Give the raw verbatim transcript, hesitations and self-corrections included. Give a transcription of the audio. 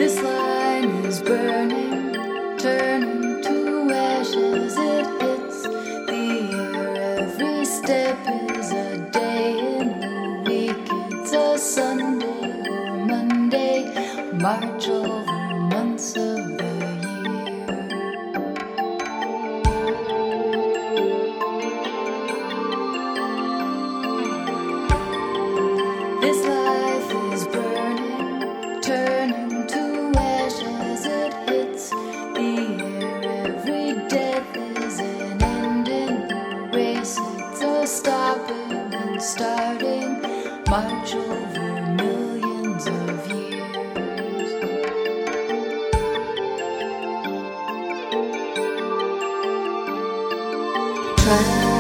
This line is burning, turning to ashes. It hits the air. Every step is a day in the week. It's a Sunday or Monday. March over months of the year. This life is burning, turning to ashes. It hits the air. Every death is an end in the race. It's a stopping and starting march over millions of years. Try